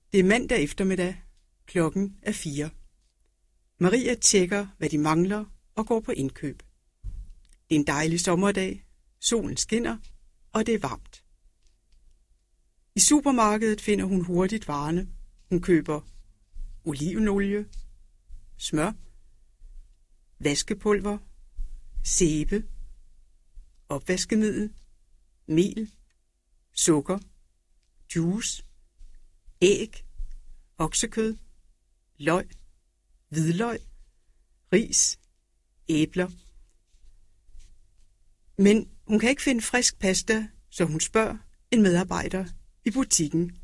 Det er mandag eftermiddag. Klokken er 4. Maria tjekker, hvad de mangler og går på indkøb. Det er en dejlig sommerdag. Solen skinner, og det er varmt. I supermarkedet finder hun hurtigt varerne. Hun køber olivenolie, smør, vaskepulver, sæbe, opvaskemiddel, mel, sukker, juice, æg, oksekød, løg, hvidløg, ris, æbler. Men hun kan ikke finde frisk pasta, så hun spørger en medarbejder i butikken,